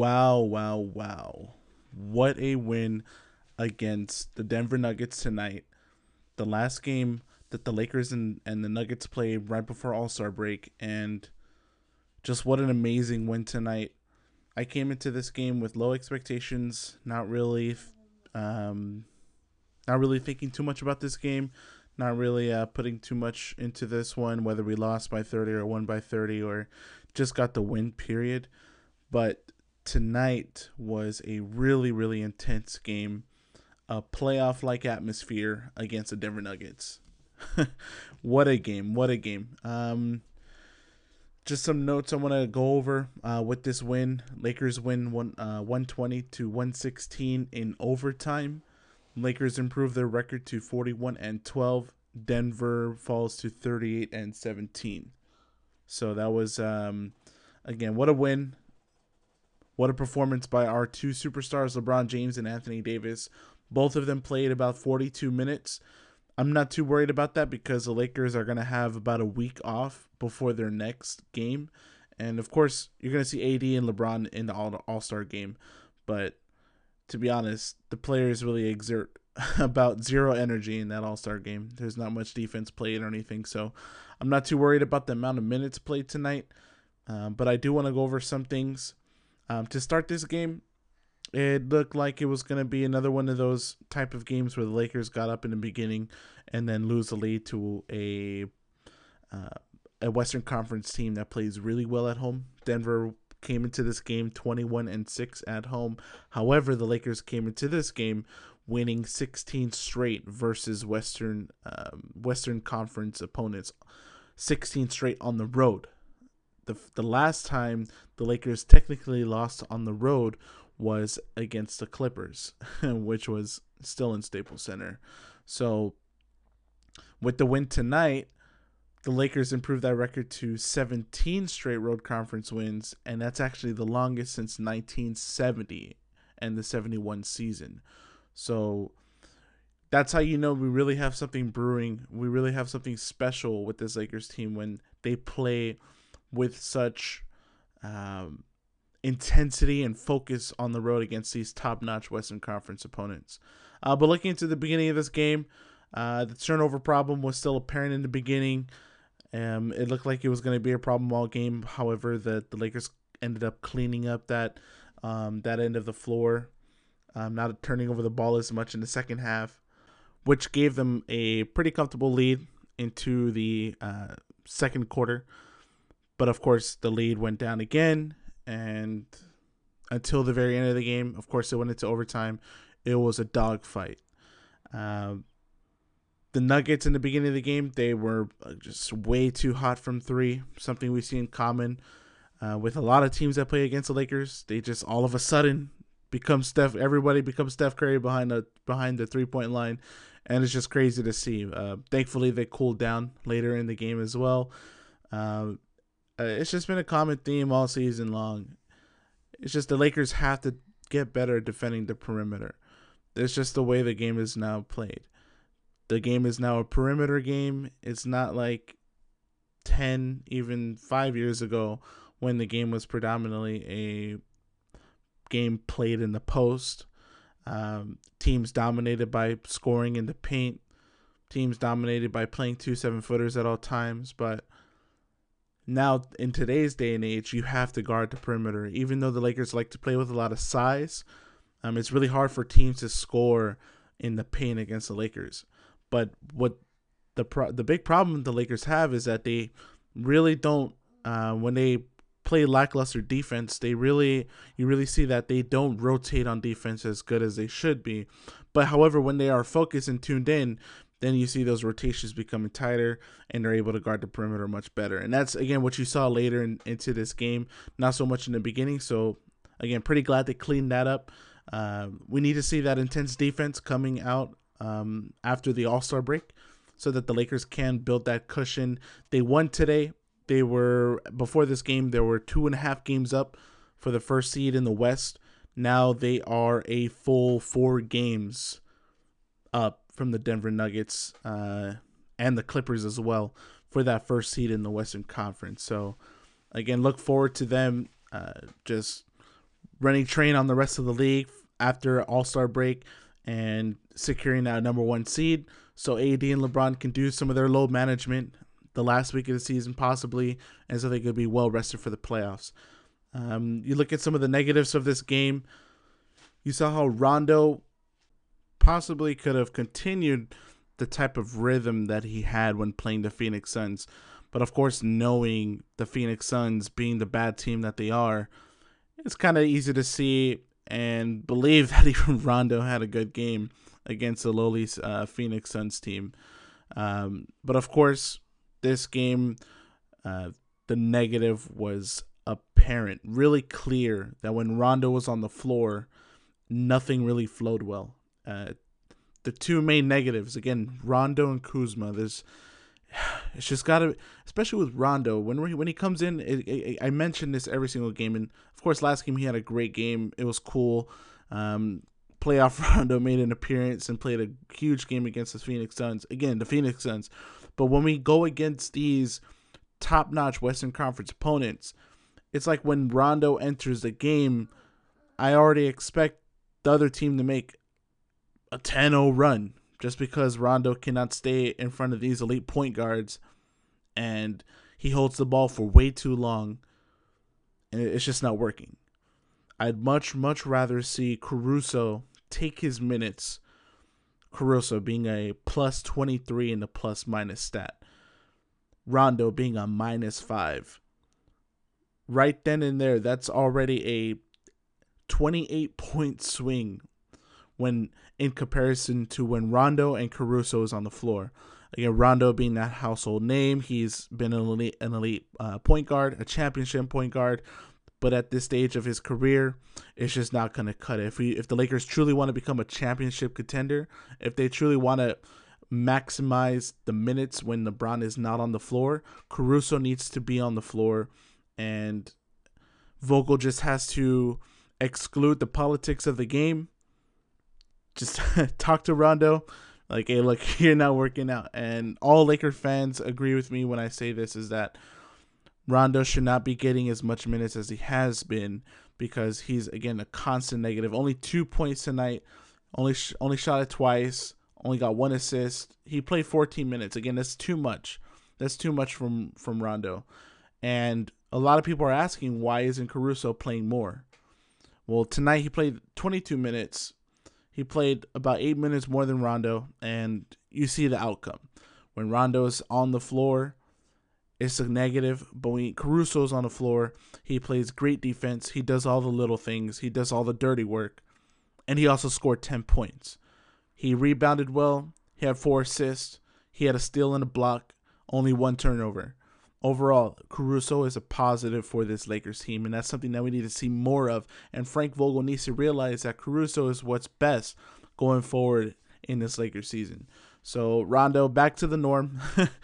Wow, wow, wow. What a win against the Denver Nuggets tonight. The last game that the Lakers and the Nuggets played right before All Star break. And just what an amazing win tonight. I came into this game with low expectations, um, not really thinking too much about this game, not really putting too much into this one, whether we lost by 30 or won by 30 or just got the win, period. But tonight was a really, really intense game, a playoff like atmosphere against the Denver Nuggets. What a game! What a game! Just some notes I want to go over with this win. Lakers win 120 to 116 in overtime. Lakers improve their record to 41 and 12. Denver falls to 38 and 17. So that was again, what a win. What a performance by our two superstars, LeBron James and Anthony Davis. Both of them played about 42 minutes. I'm not too worried about that because the Lakers are going to have about a week off before their next game. And of course, you're going to see AD and LeBron in the All-Star game. But to be honest, the players really exert about zero energy in that All-Star game. There's not much defense played or anything. So I'm not too worried about the amount of minutes played tonight. But I do want to go over some things. To start this game, it looked like it was going to be another one of those type of games where the Lakers got up in the beginning and then lose the lead to a Western Conference team that plays really well at home. Denver came into this game 21 and 6 at home. However, the Lakers came into this game winning 16 straight versus Western Conference opponents, 16 straight on the road. The last time the Lakers technically lost on the road was against the Clippers, which was still in Staples Center. So with the win tonight, the Lakers improved that record to 17 straight road conference wins, and that's actually the longest since 1970 and the 71 season. So that's how you know we really have something brewing. We really have something special with this Lakers team when they play with such intensity and focus on the road against these top-notch Western Conference opponents. But looking into the beginning of this game, the turnover problem was still apparent in the beginning. It looked like it was going to be a problem all game. However, the Lakers ended up cleaning up that end of the floor, not turning over the ball as much in the second half, which gave them a pretty comfortable lead into the second quarter. But of course, the lead went down again, and until the very end of the game, of course, it went into overtime. It was a dogfight. The Nuggets in the beginning of the game, they were just way too hot from three, something we see in common with a lot of teams that play against the Lakers. They just all of a sudden everybody becomes Steph Curry behind the 3-point line, and it's just crazy to see. Thankfully, they cooled down later in the game as well. It's just been a common theme all season long. It's just the Lakers have to get better at defending the perimeter. It's just the way the game is now played. The game is now a perimeter game. It's not like 10, even 5 years ago when the game was predominantly a game played in the post. Teams dominated by scoring in the paint. Teams dominated by playing 2 7-footers at all times. But now, in today's day and age, you have to guard the perimeter. Even though the Lakers like to play with a lot of size, it's really hard for teams to score in the paint against the Lakers. But what the big problem the Lakers have is that they really don't, when they play lackluster defense, you really see that they don't rotate on defense as good as they should be. But however, when they are focused and tuned in, then you see those rotations becoming tighter, and they're able to guard the perimeter much better. And that's, again, what you saw later into this game, not so much in the beginning. So, again, pretty glad they cleaned that up. We need to see that intense defense coming out after the All-Star break so that the Lakers can build that cushion. They won today. Before this game, there were 2.5 games up for the first seed in the West. Now they are a full 4 games up from the Denver Nuggets and the Clippers as well for that first seed in the Western Conference. So, again, look forward to them just running train on the rest of the league after All-Star break and securing that number 1 seed. So AD and LeBron can do some of their load management the last week of the season possibly, and so they could be well rested for the playoffs. You look at some of the negatives of this game. You saw how Rondo possibly could have continued the type of rhythm that he had when playing the Phoenix Suns. But of course, knowing the Phoenix Suns being the bad team that they are, it's kind of easy to see and believe that even Rondo had a good game against the lowly Phoenix Suns team. But of course, this game, the negative was apparent, really clear that when Rondo was on the floor, nothing really flowed well. The two main negatives, again, Rondo and Kuzma. It's just gotta, especially with Rondo, when he comes in. I mentioned this every single game, and of course, last game he had a great game. It was cool. Playoff Rondo made an appearance and played a huge game against the Phoenix Suns. Again, the Phoenix Suns. But when we go against these top-notch Western Conference opponents, it's like when Rondo enters the game, I already expect the other team to make a 10-0 run just because Rondo cannot stay in front of these elite point guards and he holds the ball for way too long and it's just not working. I'd much rather see Caruso take his minutes, Caruso being a plus 23 in the plus minus stat, Rondo being a -5. Right then and there, that's already a 28-point swing when in comparison to when Rondo and Caruso is on the floor. Again, Rondo being that household name, he's been an elite point guard, a championship point guard, but at this stage of his career, it's just not going to cut it. If the Lakers truly want to become a championship contender, if they truly want to maximize the minutes when LeBron is not on the floor, Caruso needs to be on the floor, and Vogel just has to exclude the politics of the game. Just talk to Rondo like, hey, look, you're not working out. And all Laker fans agree with me when I say this, is that Rondo should not be getting as much minutes as he has been because he's, again, a constant negative. Only 2 points tonight, only shot it twice, only got 1 assist. He played 14 minutes. Again, that's too much. That's too much from Rondo. And a lot of people are asking, why isn't Caruso playing more? Well, tonight he played 22 minutes. He played about 8 minutes more than Rondo, and you see the outcome. When Rondo's on the floor, it's a negative, but when Caruso's on the floor, he plays great defense. He does all the little things. He does all the dirty work, and he also scored 10 points. He rebounded well. He had 4 assists. He had a steal and a block, only 1 turnover. Overall, Caruso is a positive for this Lakers team, and that's something that we need to see more of. And Frank Vogel needs to realize that Caruso is what's best going forward in this Lakers season. So Rondo, back to the norm.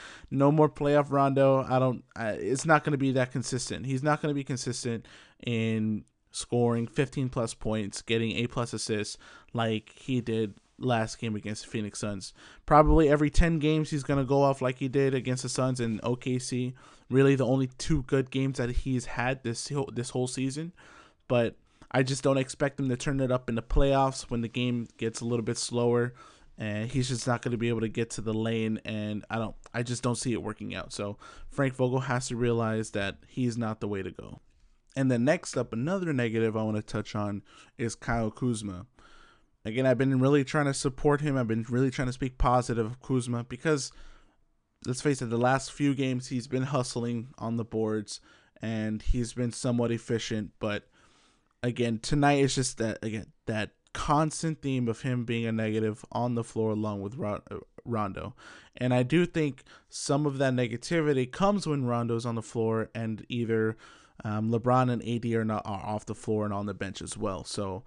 No more playoff Rondo. It's not going to be that consistent. He's not going to be consistent in scoring 15-plus points, getting A-plus assists like he did last game against the Phoenix Suns. Probably every 10 games he's going to go off like he did against the Suns and OKC. Really the only 2 good games that he's had this whole season. But I just don't expect him to turn it up in the playoffs when the game gets a little bit slower. And he's just not going to be able to get to the lane, and I just don't see it working out. So Frank Vogel has to realize that he's not the way to go. And then next up, another negative I want to touch on is Kyle Kuzma. Again, I've been really trying to support him. I've been really trying to speak positive of Kuzma because, let's face it, the last few games he's been hustling on the boards and he's been somewhat efficient. But again, tonight is just that constant theme of him being a negative on the floor along with Rondo. And I do think some of that negativity comes when Rondo's on the floor and either LeBron and AD are off the floor and on the bench as well. So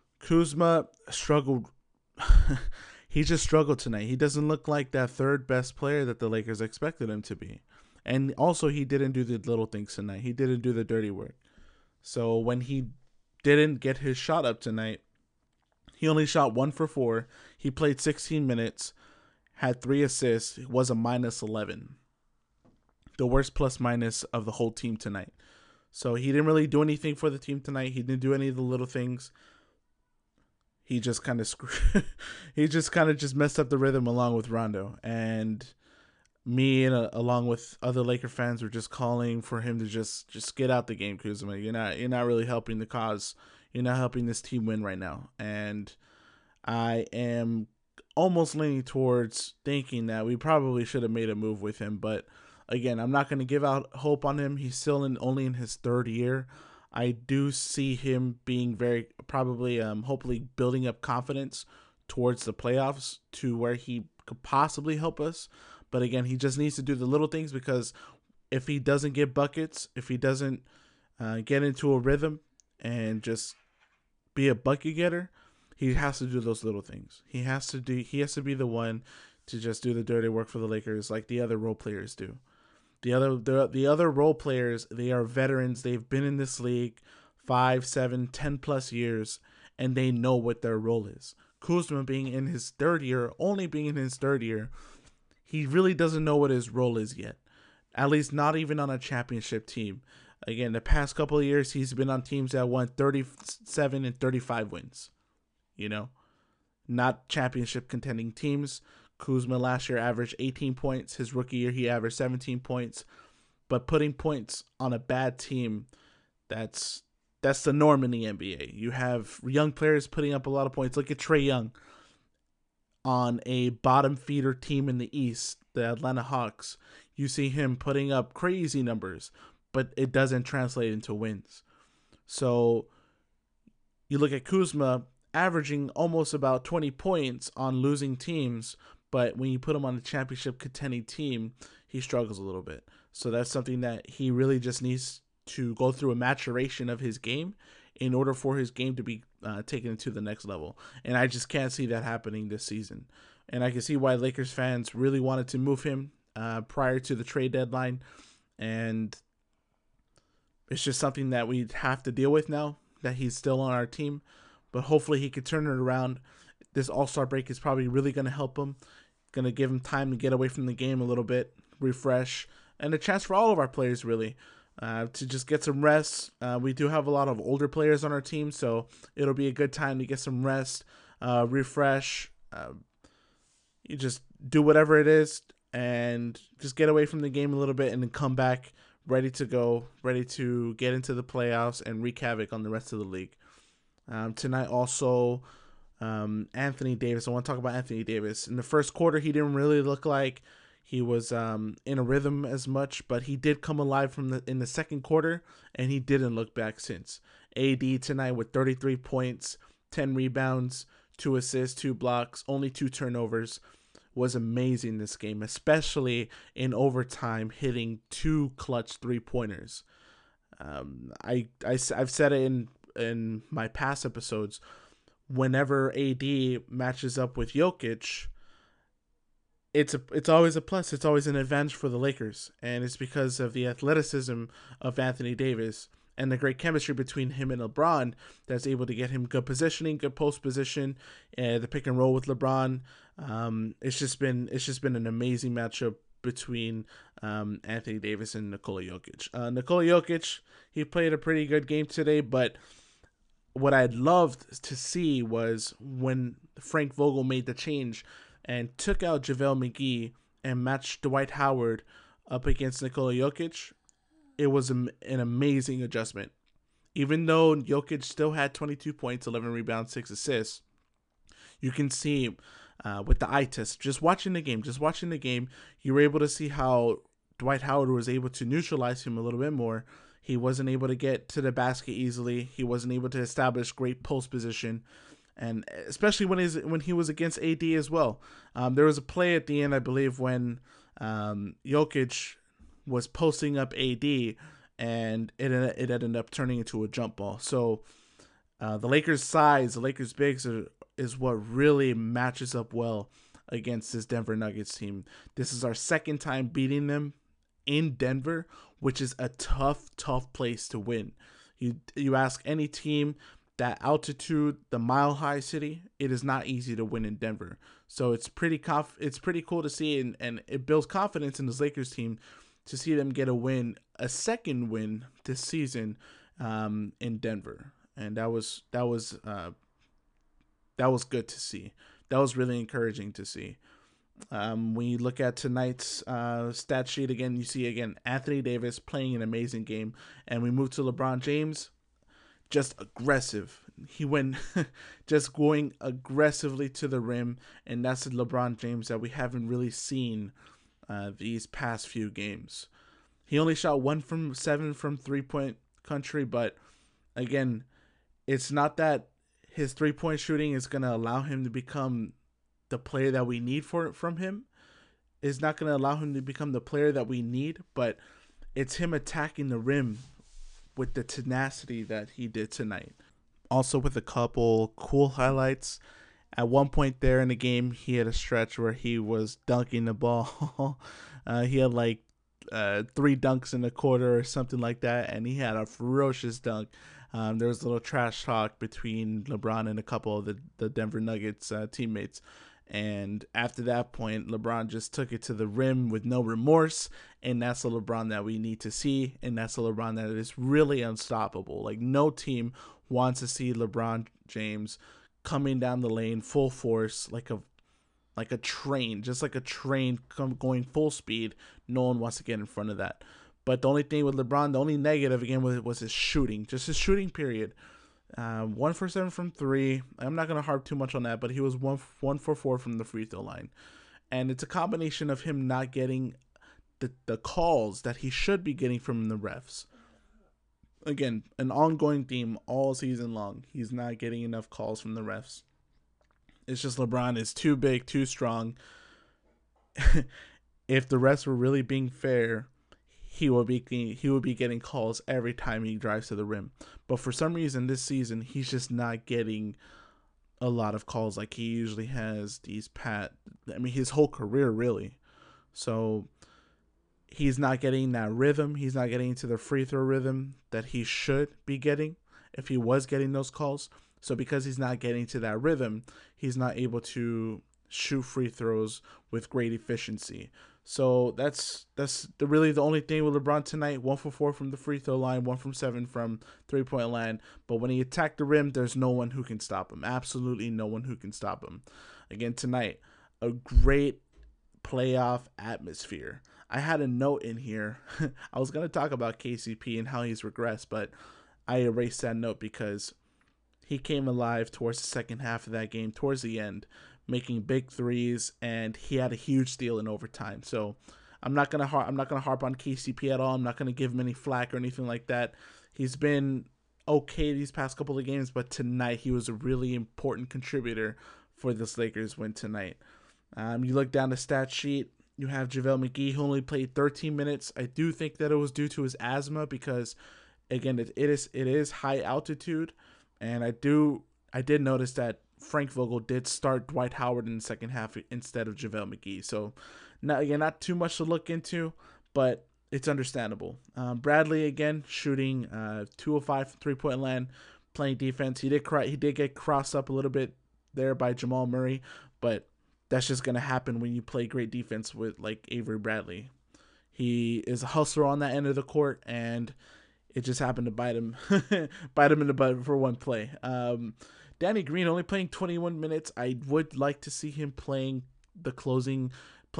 Kuzma struggled. He just struggled tonight. He doesn't look like that third best player that the Lakers expected him to be. And also, he didn't do the little things tonight. He didn't do the dirty work. So when he didn't get his shot up tonight, he only shot 1 for 4. He played 16 minutes, had 3 assists, was a -11. The worst plus minus of the whole team tonight. So he didn't really do anything for the team tonight. He didn't do any of the little things. He just kind of he just kind of just messed up the rhythm along with Rondo. And me and along with other Laker fans were just calling for him to just get out the game, Kuzma. You're not really helping the cause. You're not helping this team win right now. And I am almost leaning towards thinking that we probably should have made a move with him. But again, I'm not going to give out hope on him. He's still only in his third year. I do see him being very probably, hopefully building up confidence towards the playoffs to where he could possibly help us. But again, he just needs to do the little things, because if he doesn't get buckets, if he doesn't get into a rhythm and just be a bucket getter, he has to do those little things. He has to be the one to just do the dirty work for the Lakers like the other role players do. The other role players, they are veterans. They've been in this league 5, 7, 10 plus years, and they know what their role is. Kuzma being in his third year, he really doesn't know what his role is yet. At least not even on a championship team. Again, the past couple of years, he's been on teams that won 37 and 35 wins. Not championship contending teams. Kuzma last year averaged 18 points. His rookie year, he averaged 17 points. But putting points on a bad team, that's the norm in the NBA. You have young players putting up a lot of points. Look at Trae Young on a bottom feeder team in the East, the Atlanta Hawks. You see him putting up crazy numbers, but it doesn't translate into wins. So you look at Kuzma averaging almost about 20 points on losing teams, but when you put him on a championship contending team, he struggles a little bit. So that's something that he really just needs to go through a maturation of his game in order for his game to be taken to the next level. And I just can't see that happening this season. And I can see why Lakers fans really wanted to move him prior to the trade deadline. And it's just something that we have to deal with now that he's still on our team. But hopefully he can turn it around. This All-Star break is probably really going to help him. Going to give him time to get away from the game a little bit, refresh, and a chance for all of our players really to just get some rest. We do have a lot of older players on our team, so it'll be a good time to get some rest, refresh. You just do whatever it is and just get away from the game a little bit and then come back ready to go, ready to get into the playoffs and wreak havoc on the rest of the league. Tonight also, Anthony Davis. I want to talk about Anthony Davis. In the first quarter, he didn't really look like he was in a rhythm as much, but he did come alive in the second quarter, and he didn't look back since. AD tonight with 33 points, 10 rebounds, 2 assists, 2 blocks, only 2 turnovers, was amazing this game, especially in overtime, hitting 2 clutch 3-pointers. I've said it in my past episodes. Whenever AD matches up with Jokic, it's always a plus. It's always an advantage for the Lakers, and it's because of the athleticism of Anthony Davis and the great chemistry between him and LeBron that's able to get him good positioning, good post position, the pick and roll with LeBron. It's just been an amazing matchup between Anthony Davis and Nikola Jokic. Nikola Jokic, he played a pretty good game today, but what I'd loved to see was when Frank Vogel made the change and took out JaVale McGee and matched Dwight Howard up against Nikola Jokic. It was an amazing adjustment. Even though Jokic still had 22 points, 11 rebounds, 6 assists, you can see with the eye test, just watching the game, you were able to see how Dwight Howard was able to neutralize him a little bit more. He wasn't able to get to the basket easily. He wasn't able to establish great post position, and especially when he was against AD as well. There was a play at the end, I believe, when Jokic was posting up AD, and it ended up turning into a jump ball. So the Lakers' size, the Lakers' bigs is what really matches up well against this Denver Nuggets team. This is our second time beating them in Denver, which is a tough place to win. You ask any team, that altitude, the Mile High City, it is not easy to win in Denver. So it's pretty cool to see, and it builds confidence in this Lakers team to see them get a win, a second win this season in Denver, and that was good to see. That was really encouraging to see. When you look at tonight's stat sheet again, you see again Anthony Davis playing an amazing game, and we move to LeBron James, just aggressive. He went just going aggressively to the rim, and that's the LeBron James that we haven't really seen these past few games. He only shot 1 from 7 from 3-point country, but again, it's not that his 3-point shooting is going to allow him to become the player that we need from him. It's not going to allow him to become the player that we need, but it's him attacking the rim with the tenacity that he did tonight. Also with a couple cool highlights. At one point there in the game, he had a stretch where he was dunking the ball. He had like 3 dunks in a quarter or something like that, and he had a ferocious dunk. There was a little trash talk between LeBron and a couple of the Denver Nuggets teammates. And after that point, LeBron just took it to the rim with no remorse. And that's the LeBron that we need to see. And that's the LeBron that is really unstoppable. Like, no team wants to see LeBron James coming down the lane full force like a train. Just like a train going full speed. No one wants to get in front of that. But the only thing with LeBron, the only negative, again, was his shooting. Just his shooting, period. 1 for 7 from 3. I'm not going to harp too much on that, but he was 1 for 4 from the free throw line. And it's a combination of him not getting the calls that he should be getting from the refs. Again, an ongoing theme all season long. He's not getting enough calls from the refs. It's just LeBron is too big, too strong. If the refs were really being fair, he will be getting calls every time he drives to the rim. But for some reason this season, he's just not getting a lot of calls like he usually has his whole career really. So he's not getting that rhythm. He's not getting into the free throw rhythm that he should be getting if he was getting those calls. So because he's not getting to that rhythm, he's not able to shoot free throws with great efficiency. So that's really the only thing with LeBron tonight. 1 for 4 from the free throw line, 1 from 7 from 3-point line. But when he attacked the rim, there's no one who can stop him. Absolutely no one who can stop him. Again, tonight, a great playoff atmosphere. I had a note in here. I was going to talk about KCP and how he's regressed, but I erased that note because he came alive towards the second half of that game, towards the end, making big threes, and he had a huge steal in overtime. So I'm not gonna harp on KCP at all. I'm not gonna give him any flack or anything like that. He's been okay these past couple of games, but tonight he was a really important contributor for this Lakers win tonight. You look down the stat sheet, you have JaVale McGee, who only played 13 minutes. I do think that it was due to his asthma because, again, it is high altitude, and I did notice that Frank Vogel did start Dwight Howard in the second half instead of JaVale McGee. So, not too much to look into, but it's understandable. Bradley, again, shooting 2 of 5 from 3-point land, playing defense. He did get crossed up a little bit there by Jamal Murray, but that's just going to happen when you play great defense with like Avery Bradley. He is a hustler on that end of the court, and it just happened to bite him in the butt for one play. Danny Green only playing 21 minutes. I would like to see him playing with the closing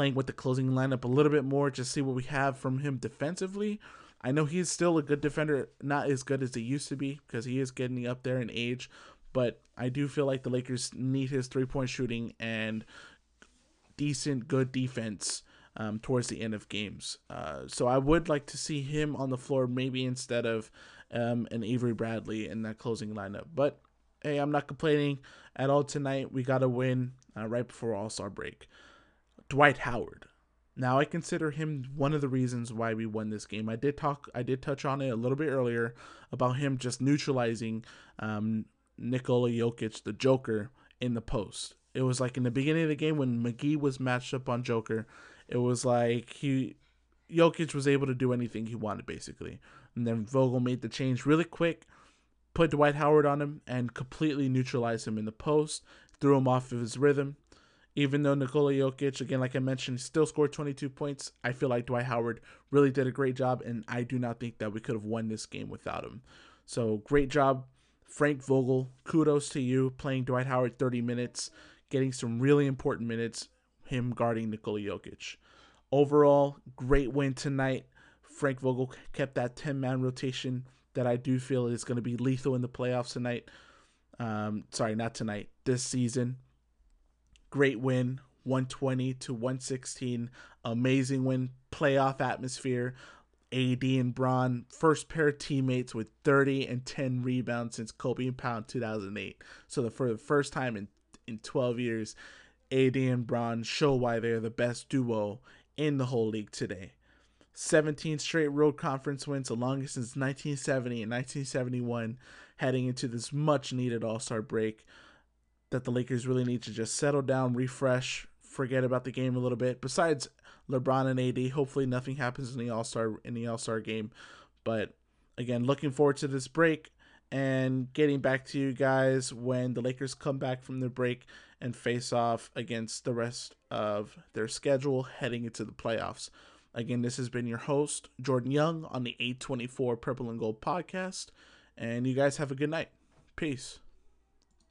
lineup a little bit more, just see what we have from him defensively. I know he's still a good defender, not as good as he used to be because he is getting up there in age, but I do feel like the Lakers need his 3-point shooting and decent, good defense towards the end of games. So I would like to see him on the floor maybe instead of an Avery Bradley in that closing lineup. But hey, I'm not complaining at all tonight. We got to win right before All-Star break. Dwight Howard. Now I consider him one of the reasons why we won this game. I did touch on it a little bit earlier about him just neutralizing Nikola Jokic, the Joker, in the post. It was like in the beginning of the game when McGee was matched up on Joker, it was like Jokic was able to do anything he wanted basically. And then Vogel made the change really quick, put Dwight Howard on him, and completely neutralized him in the post, threw him off of his rhythm. Even though Nikola Jokic, again, like I mentioned, still scored 22 points, I feel like Dwight Howard really did a great job, and I do not think that we could have won this game without him. So great job, Frank Vogel. Kudos to you playing Dwight Howard 30 minutes, getting some really important minutes, him guarding Nikola Jokic. Overall, great win tonight. Frank Vogel kept that 10-man rotation that I do feel is going to be lethal in the playoffs tonight. Sorry, not tonight, this season. Great win, 120 to 116. Amazing win, playoff atmosphere. AD and Bron, first pair of teammates with 30 and 10 rebounds since Kobe and Pound 2008. So for the first time in 12 years, AD and Bron show why they're the best duo in the whole league today. 17 straight road conference wins, the longest since 1970 and 1971, heading into this much-needed All-Star break that the Lakers really need to just settle down, refresh, forget about the game a little bit. Besides LeBron and AD, hopefully nothing happens in the All-Star game. But again, looking forward to this break and getting back to you guys when the Lakers come back from their break and face off against the rest of their schedule heading into the playoffs. Again, this has been your host, Jordan Young, on the 824 Purple and Gold podcast. And you guys have a good night. Peace.